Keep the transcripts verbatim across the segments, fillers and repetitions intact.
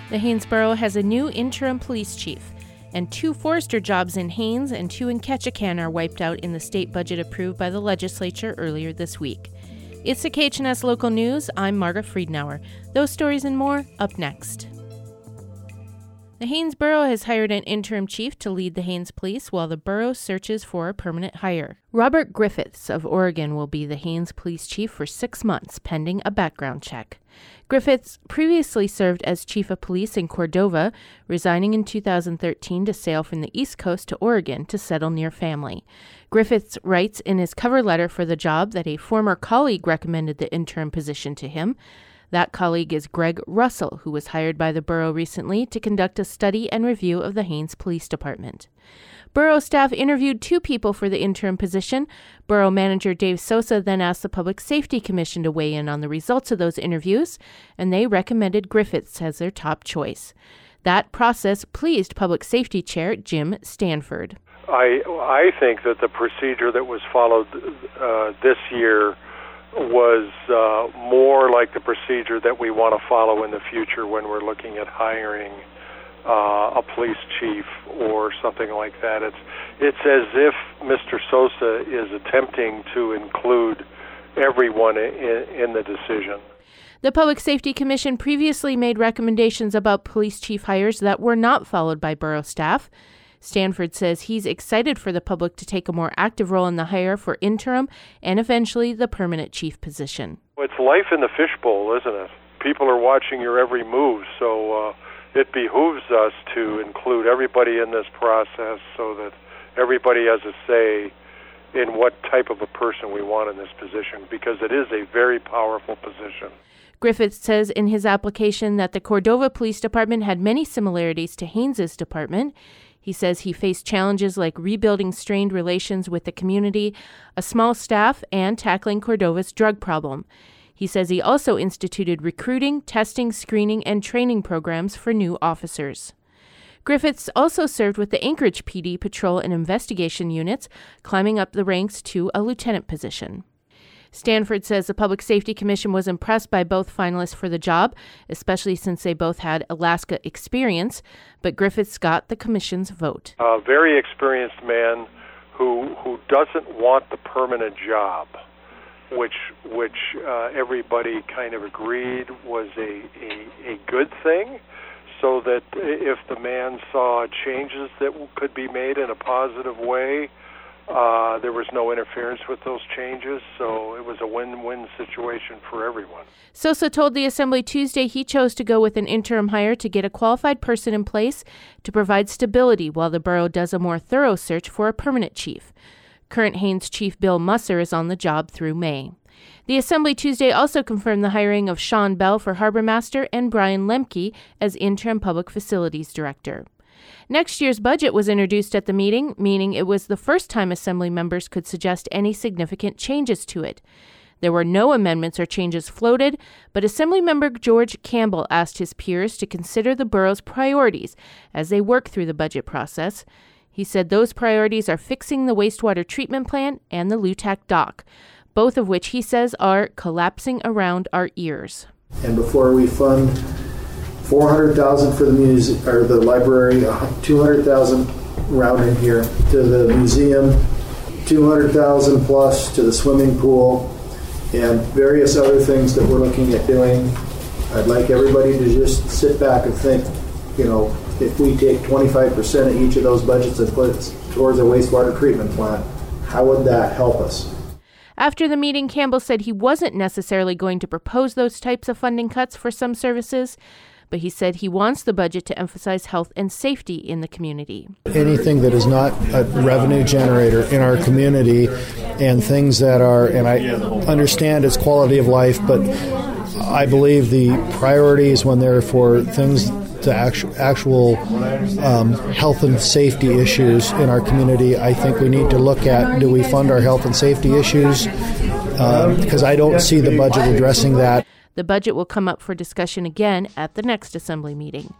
The Haines Borough has a new interim police chief, and two forester jobs in Haines and two in Ketchikan are wiped out in the state budget approved by the legislature earlier this week. It's the K H N S Local News. I'm Margaret Friedenauer. Those stories and more up next. The Haines Borough has hired an interim chief to lead the Haines Police while the borough searches for a permanent hire. Robert Griffiths of Oregon will be the Haines Police Chief for six months, pending a background check. Griffiths previously served as Chief of Police in Cordova, resigning in two thousand thirteen to sail from the East Coast to Oregon to settle near family. Griffiths writes in his cover letter for the job that a former colleague recommended the interim position to him. That colleague is Greg Russell, who was hired by the borough recently to conduct a study and review of the Haines Police Department. Borough staff interviewed two people for the interim position. Borough manager Dave Sosa then asked the Public Safety Commission to weigh in on the results of those interviews, and they recommended Griffiths as their top choice. That process pleased Public Safety Chair Jim Stanford. I I think that the procedure that was followed uh, this year was uh, more like the procedure that we want to follow in the future when we're looking at hiring uh, a police chief or something like that. It's it's as if Mister Sosa is attempting to include everyone in, in the decision. The Public Safety Commission previously made recommendations about police chief hires that were not followed by borough staff. Stanford says he's excited for the public to take a more active role in the hire for interim and eventually the permanent chief position. It's life in the fishbowl, isn't it? People are watching your every move, so uh, it behooves us to include everybody in this process so that everybody has a say in what type of a person we want in this position, because it is a very powerful position. Griffiths says in his application that the Cordova Police Department had many similarities to Haines's department. He says he faced challenges like rebuilding strained relations with the community, a small staff, and tackling Cordova's drug problem. He says he also instituted recruiting, testing, screening, and training programs for new officers. Griffiths also served with the Anchorage P D patrol and investigation units, climbing up the ranks to a lieutenant position. Stanford says the Public Safety Commission was impressed by both finalists for the job, especially since they both had Alaska experience, but Griffiths got the commission's vote. A very experienced man who who doesn't want the permanent job, which which uh, everybody kind of agreed was a, a, a good thing, so that if the man saw changes that could be made in a positive way, Uh, there was no interference with those changes, so it was a win-win situation for everyone. Sosa told the Assembly Tuesday he chose to go with an interim hire to get a qualified person in place to provide stability while the borough does a more thorough search for a permanent chief. Current Haines Chief Bill Musser is on the job through May. The Assembly Tuesday also confirmed the hiring of Sean Bell for Harbor Master and Brian Lemke as interim Public Facilities Director. Next year's budget was introduced at the meeting, meaning it was the first time Assembly members could suggest any significant changes to it. There were no amendments or changes floated, but Assemblymember George Campbell asked his peers to consider the borough's priorities as they work through the budget process. He said those priorities are fixing the wastewater treatment plant and the Lutak dock, both of which he says are collapsing around our ears. And before we fund four hundred thousand dollars for the muse- or the library, two hundred thousand dollars round in here to the museum, two hundred thousand dollars plus to the swimming pool, and various other things that we're looking at doing. I'd like everybody to just sit back and think, you know, if we take twenty-five percent of each of those budgets and put it towards a wastewater treatment plant, how would that help us? After the meeting, Campbell said he wasn't necessarily going to propose those types of funding cuts for some services, but he said he wants the budget to emphasize health and safety in the community. Anything that is not a revenue generator in our community and things that are, and I understand it's quality of life, but I believe the priorities when they're for things to actual, actual um, health and safety issues in our community, I think we need to look at, do we fund our health and safety issues? Because um, I don't see the budget addressing that. The budget will come up for discussion again at the next Assembly meeting.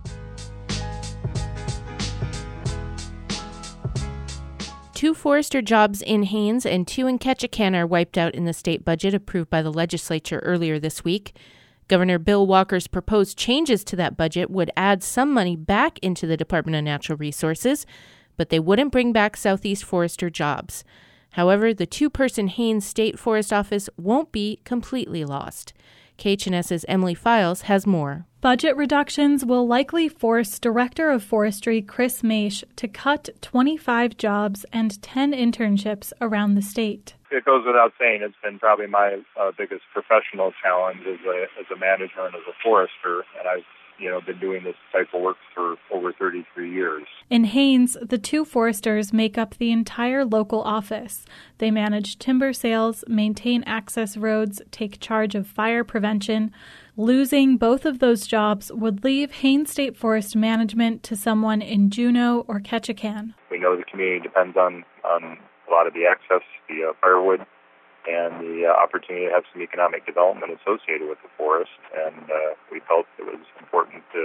Two forester jobs in Haines and two in Ketchikan are wiped out in the state budget approved by the legislature earlier this week. Governor Bill Walker's proposed changes to that budget would add some money back into the Department of Natural Resources, but they wouldn't bring back Southeast Forester jobs. However, the two-person Haines State Forest Office won't be completely lost. K H N S's Emily Files has more. Budget reductions will likely force Director of Forestry Chris Maish to cut twenty-five jobs and ten internships around the state. It goes without saying, it's been probably my uh, biggest professional challenge as a as a manager and as a forester, and I've you know been doing this type of work for over thirty-three years. In Haines, the two foresters make up the entire local office. They manage timber sales, maintain access roads, take charge of fire prevention. Losing both of those jobs would leave Haines State Forest Management to someone in Juneau or Ketchikan. We know the community depends on, on a lot of the access, the uh, firewood, and the uh, opportunity to have some economic development associated with the forest. And uh, we felt it was important to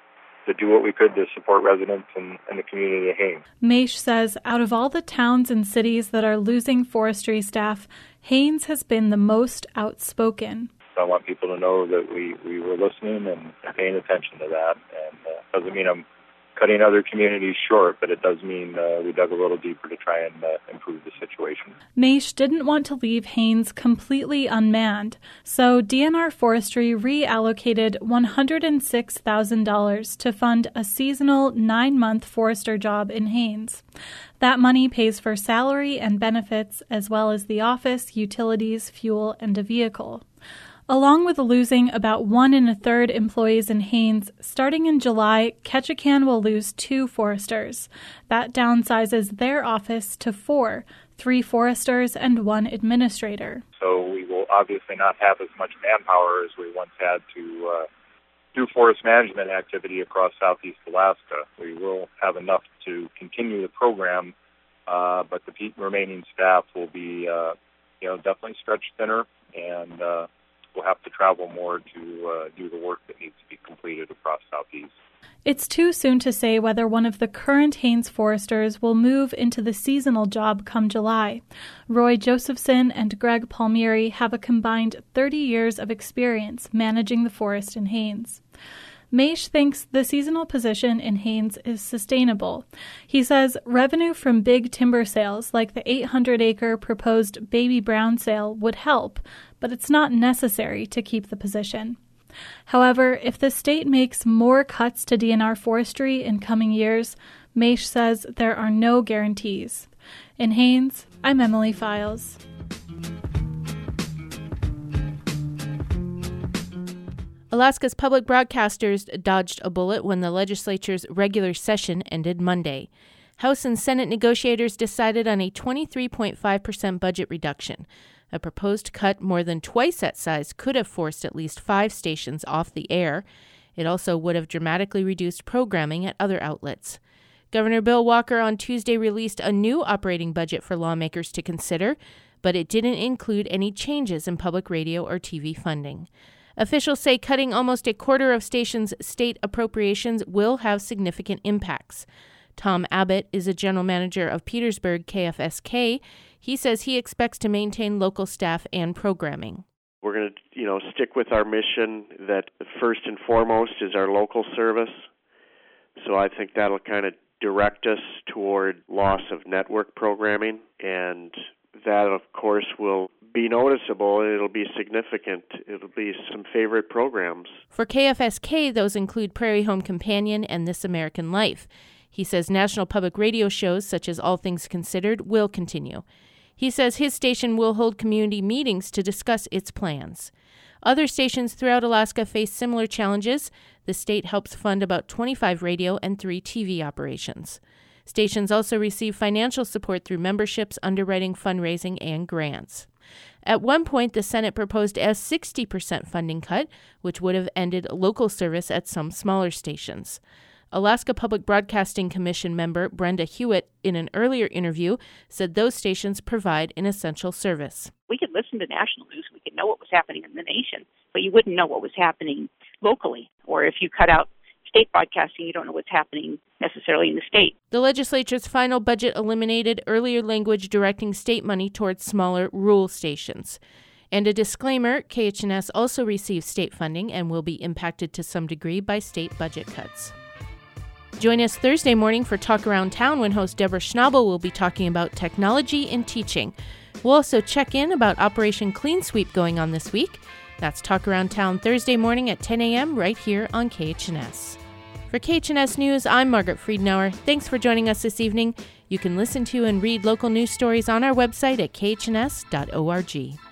to do what we could to support residents and, and the community of Haines. Maish says out of all the towns and cities that are losing forestry staff, Haines has been the most outspoken. I want people to know that we, we were listening and paying attention to that. And uh, doesn't mean I'm cutting other communities short, but it does mean uh, we dug a little deeper to try and uh, improve the situation. Maish didn't want to leave Haines completely unmanned, so D N R Forestry reallocated one hundred six thousand dollars to fund a seasonal nine-month forester job in Haines. That money pays for salary and benefits, as well as the office, utilities, fuel, and a vehicle. Along with losing about one and a third employees in Haines, starting in July, Ketchikan will lose two foresters. That downsizes their office to four, three foresters and one administrator. So we will obviously not have as much manpower as we once had to uh, do forest management activity across Southeast Alaska. We will have enough to continue the program, uh, but the remaining staff will be, uh, you know, definitely stretched thinner, and uh, we'll have to travel more to uh, do the work that needs to be completed across Southeast. It's too soon to say whether one of the current Haines foresters will move into the seasonal job come July. Roy Josephson and Greg Palmieri have a combined thirty years of experience managing the forest in Haines. Maish thinks the seasonal position in Haines is sustainable. He says revenue from big timber sales like the eight hundred acre proposed Baby Brown sale would help, but it's not necessary to keep the position. However, if the state makes more cuts to D N R forestry in coming years, Maish says there are no guarantees. In Haines, I'm Emily Files. Alaska's public broadcasters dodged a bullet when the legislature's regular session ended Monday. House and Senate negotiators decided on a twenty-three point five percent budget reduction. A proposed cut more than twice that size could have forced at least five stations off the air. It also would have dramatically reduced programming at other outlets. Governor Bill Walker on Tuesday released a new operating budget for lawmakers to consider, but it didn't include any changes in public radio or T V funding. Officials say cutting almost a quarter of stations' state appropriations will have significant impacts. Tom Abbott is a general manager of Petersburg K F S K. He says he expects to maintain local staff and programming. We're going to, you know, stick with our mission that first and foremost is our local service. So I think that'll kind of direct us toward loss of network programming, and that, of course, will be noticeable. It'll be significant. It'll be some favorite programs. For K F S K, those include Prairie Home Companion and This American Life. He says national public radio shows such as All Things Considered will continue. He says his station will hold community meetings to discuss its plans. Other stations throughout Alaska face similar challenges. The state helps fund about twenty-five radio and three T V operations. Stations also receive financial support through memberships, underwriting, fundraising, and grants. At one point, the Senate proposed a sixty percent funding cut, which would have ended local service at some smaller stations. Alaska Public Broadcasting Commission member Brenda Hewitt, in an earlier interview, said those stations provide an essential service. We could listen to national news, we could know what was happening in the nation, but you wouldn't know what was happening locally. Or if you cut out state broadcasting, you don't know what's happening necessarily in the state. The legislature's final budget eliminated earlier language directing state money towards smaller rural stations. And a disclaimer, K H N S also receives state funding and will be impacted to some degree by state budget cuts. Join us Thursday morning for Talk Around Town when host Deborah Schnabel will be talking about technology in teaching. We'll also check in about Operation Clean Sweep going on this week. That's Talk Around Town Thursday morning at ten a.m. right here on K H N S. For K H N S News, I'm Margaret Friedenauer. Thanks for joining us this evening. You can listen to and read local news stories on our website at k h n s dot org.